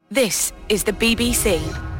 This is the BBC.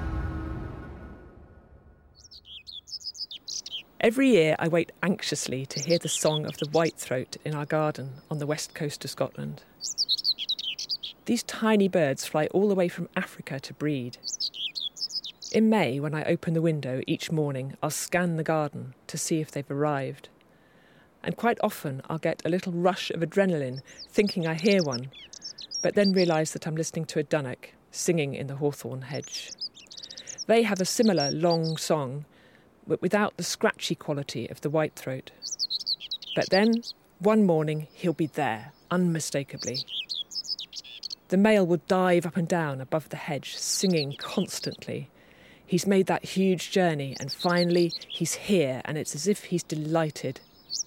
Every year I wait anxiously to hear the song of the whitethroat in our garden on the west coast of Scotland. These tiny birds fly all the way from Africa to breed. In May, when I open the window each morning, I'll scan the garden to see if they've arrived. And quite often I'll get a little rush of adrenaline thinking I hear one, but then realise that I'm listening to a dunnock singing in the hawthorn hedge. They have a similar long song, but without the scratchy quality of the whitethroat. But then, one morning, he'll be there, unmistakably. The male will dive up and down above the hedge, singing constantly. He's made that huge journey, and finally he's here, and it's as if he's delighted.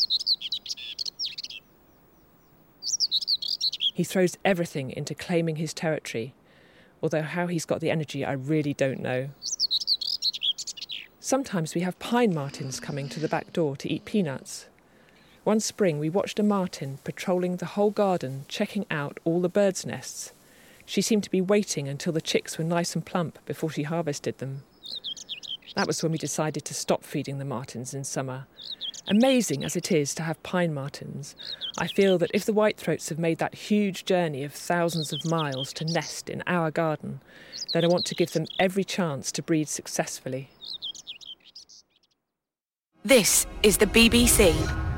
He throws everything into claiming his territory, although how he's got the energy I really don't know. Sometimes we have pine martins coming to the back door to eat peanuts. One spring we watched a martin patrolling the whole garden, checking out all the birds' nests. She seemed to be waiting until the chicks were nice and plump before she harvested them. That was when we decided to stop feeding the martins in summer. Amazing as it is to have pine martins, I feel that if the whitethroats have made that huge journey of thousands of miles to nest in our garden, then I want to give them every chance to breed successfully. This is the BBC.